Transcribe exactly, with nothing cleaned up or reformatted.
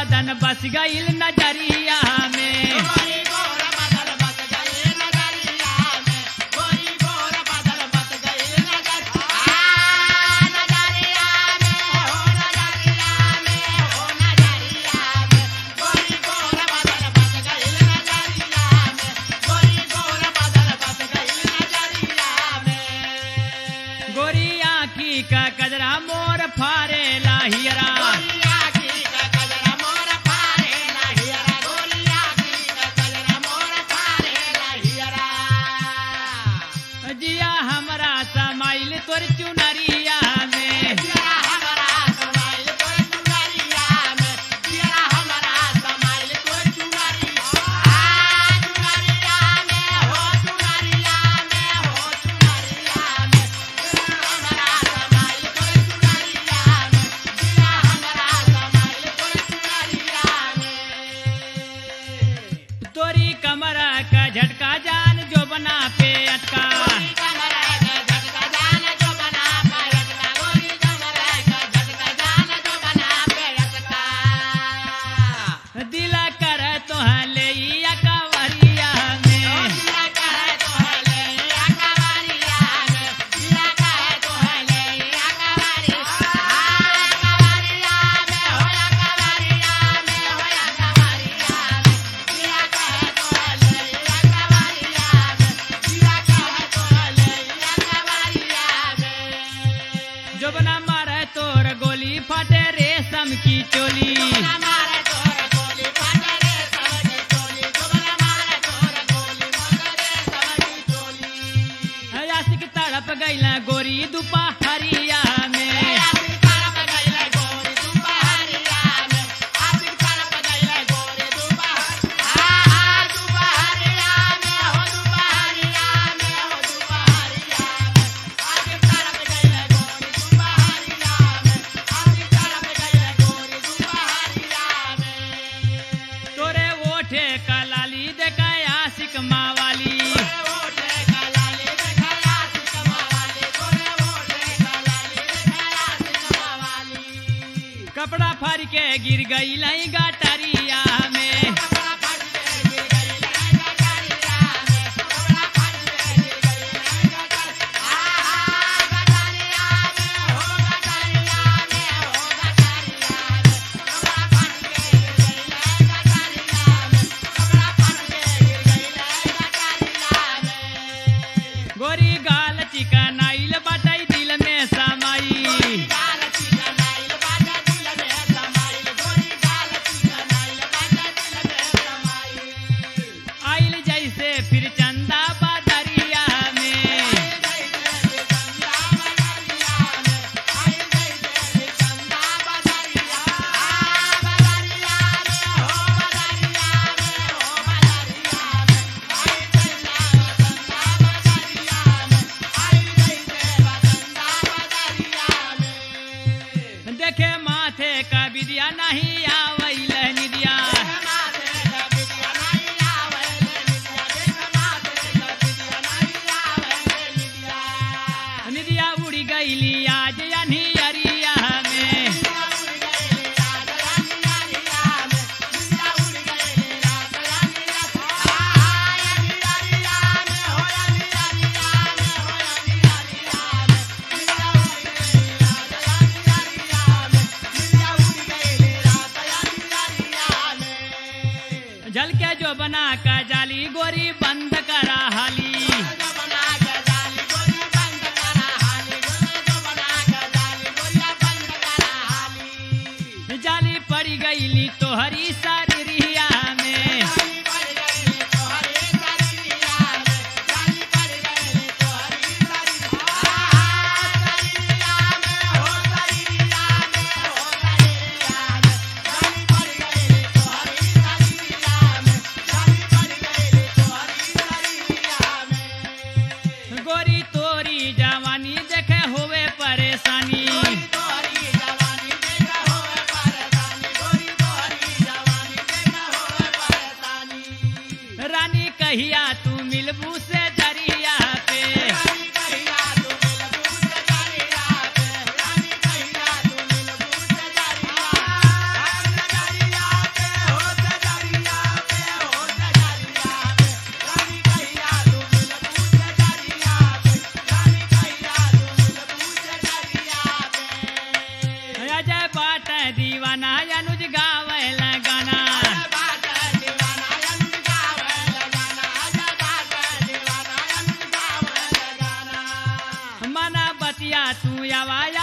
बदन बस गईल नजरिया में। गोरी गोर बदन बस गई नजरिया में, गोरी गोर बदन बस गई नजरिया नजरिया में हो नजरिया में हो नजरिया में, गोरी गोर बदन बस गई नजरिया में, गोरी गोर बदन बस गई नजरिया में। गोरी आँखी का कजरा मोर फारे लाहियरा, गोरिया की का कजरा मोर फारे लाहियरा, गोरिया की का कजरा मोर फारे लाहियरा। जिया हमरा समाइल तोर चुनरिया में। जिया हमरा समाइल तोर चुनरिया में, जिया हमरा समाइल तोर चुनरिया आ चुनरिया में हो चुनरिया में हो चुनरिया में, जिया हमरा समाइल तोर चुनरिया में, जिया हमरा समाइल तोर चुनरिया में। तोरी कमरा का झटका जान जो बना पे अटका, गोरी कमरा का झटका जान जो बना पे अटका, गोरी कमरा का झटका जान जो बना पे अटका। दिला कर तो ले कवरिया में। दिया कहे तो ले या कवरिया में, दिया कहे तो ले या कवरिया आ कवरिया में हो या कवरिया में हो या कवरिया में, दिया कहे तो ले या कवरिया में, दिया कहे तो ले या कवरिया में। जो बना मारे तोर गोली फटे रेशम की चोली, जोबना मारे तोर गोली फाटे रे सबकी चोली, जोबना मारे तोर गोली फाटे रे सबकी चोली। आशिक तड़प गईला गोरी दुपहरिया में। आशिक तड़प गइले गोरी दुपहरिया में, आशिक तड़प गइले गोरी दुपहरिया आ दुपहरिया में हो दुपहरिया में हो दुपहरिया में, आशिक तड़प गइले गोरी दुपहरिया में, आशिक तड़प गइले गोरी दुपहरिया में। तोरे ओठे का लाली देखा आशिक मावाली, गोरे ओठे का लाली देखा आशिक मावाली, गोरे ओठे का लाली देखा आशिक मावाली। कपड़ा फाड़ के गिर गई लाई गटरिया में। कपड़ा फाड़ के गिर गई लहंगा गटरिया में, कपड़ा फाड़ के गिर गई लहंगा गटरिया आ गटरिया में हो गटरिया में हो गटरिया में, कपड़ा फाड़ के गिर गई लहंगा गटरिया में, कपड़ा फाड़ के गिर गई लहंगा गटरिया में। गोरी गाल चिकन आइल बटाई दिल में समाई, गाल चिकनाइल बाटा दिल में समाइल, गोरी गाल चिकनाइल बाटा दिल में समाइल। आइल जैसे फिर चंदा बदरिया में। देखे माथे का विद्या नहीं आवैल निदिया, निदिया उड़ी गईली आज अनियरिया में। झलके जो बना का जाली गोरी बंद करा हाली, जाली पड़ी गईली तोहरी शरीरिया में। गोरी तोरी जवानी देखे होवे परेशानी, गोरी तोरी जवानी देखा होवे परेशानी, गोरी तोरी जवानी अनुज गावे लगाना बात दीवाना अनुज गावे लगाना आजा बात दीवाना अनुज गावे लगाना मना बतिया तू आवा